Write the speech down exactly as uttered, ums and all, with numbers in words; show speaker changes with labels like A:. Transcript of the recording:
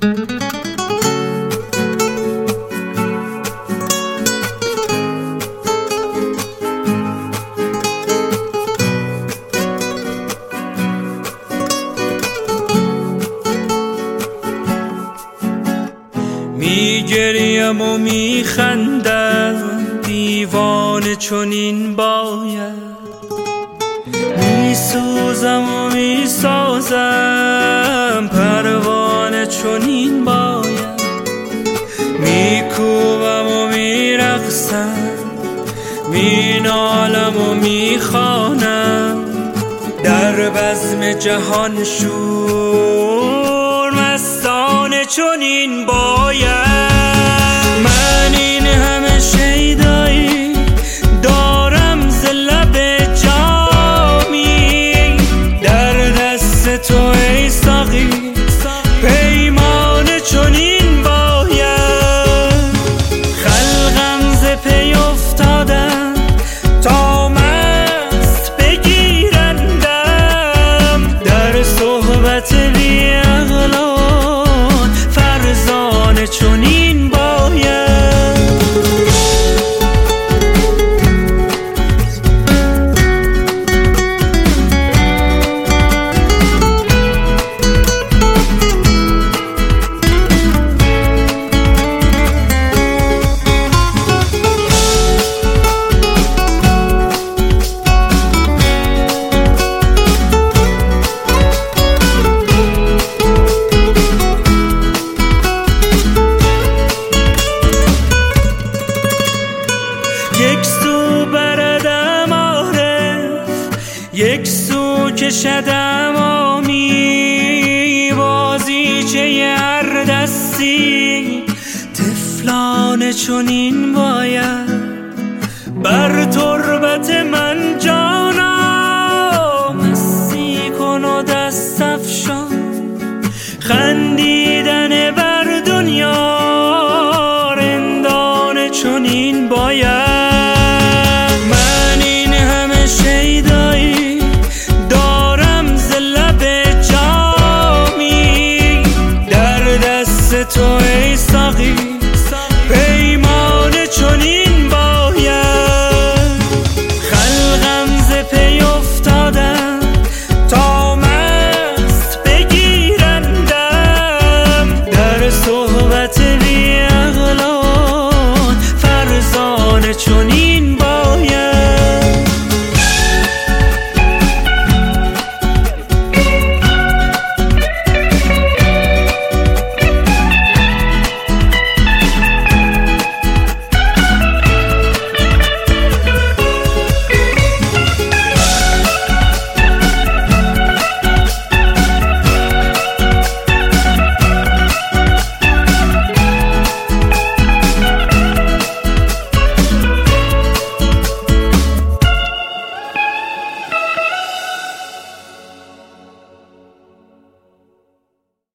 A: میگریم و میخندم دیوانه چنین باید، میسوزم و میسازم پروانه چنین باید، میکوبم و میرقصم مینالم و میخوانم در بزم جهان شور مستانه چنین باید. من این همه شیدایی دارم ز لب جامی، در دست تو ای ساقی پیمانه چنین باید. خلقم ز پی افتادن تا مست بگیرندم، در صحبت بی عقلان فرزانه چنین باید. یک سو بردم عارف، یک سو کشدم آمی، بازیچه هر دستی طفلانه چنین باید. بر تربت من جانا مستی کن و دست افشان، خندی